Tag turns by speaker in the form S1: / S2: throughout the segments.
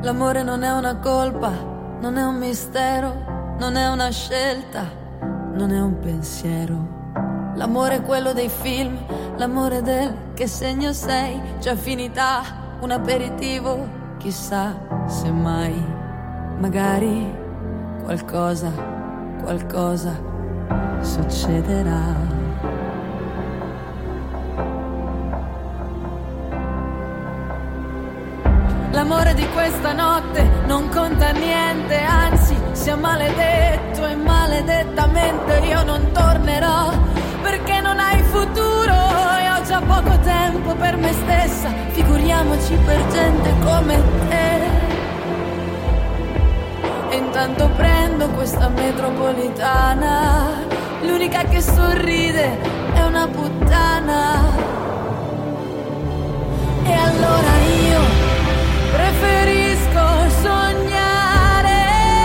S1: L'amore non è una colpa, non è un mistero, non è una scelta, non è un pensiero. L'amore è quello dei film, l'amore del che segno sei, già finita, un aperitivo, chissà se mai, magari qualcosa succederà. L'amore di questa notte non conta niente, anzi sia maledetto e maledettamente io non tornerò, perché non hai futuro e ho già poco tempo per me stessa, figuriamoci per gente come te. E intanto prendo questa metropolitana, l'unica che sorride è una puttana. E allora io preferisco sognare,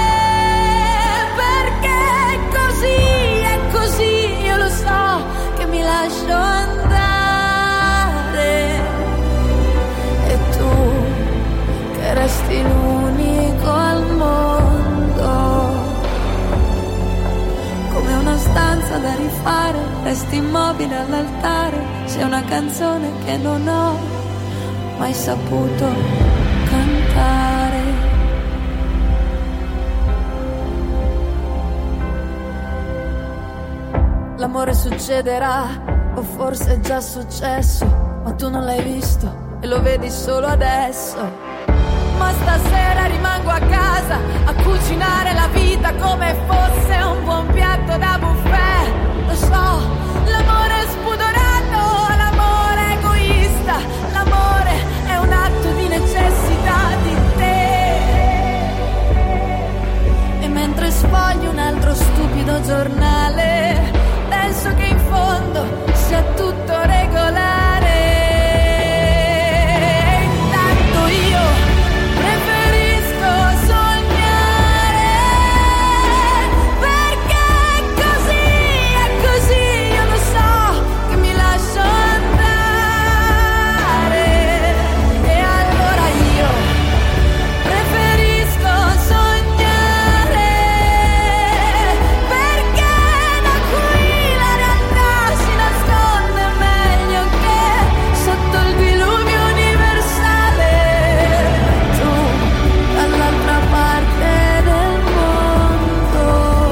S1: perché è così, io lo so che mi lascio andare, e tu che resti l'unico al mondo, come una stanza da rifare, resti immobile all'altare, sei una canzone che non ho mai saputo cantare. L'amore succederà, o forse è già successo, ma tu non l'hai visto e lo vedi solo adesso. Ma stasera rimango a casa a cucinare la vita come fosse un buon piatto da buffet. Lo so, l'amore è spudorato, l'amore è egoista, l'amore è un atto di necessità di te. E mentre sfoglio un altro stupido giornale, penso che in fondo sia tutto regolare. E intanto io preferisco sognare, perché è così, io lo so che mi lascio andare. E allora io preferisco sognare, perché da qui la realtà si nasconde meglio che sotto il diluvio universale. Tu dall'altra parte del mondo,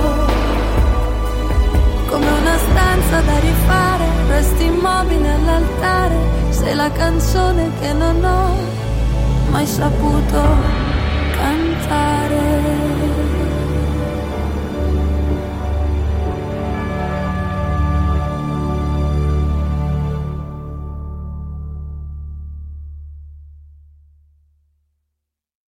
S1: come una stanza da rifare, resti immobile all'altare, sei la canzone che non ho mai saputo cantare.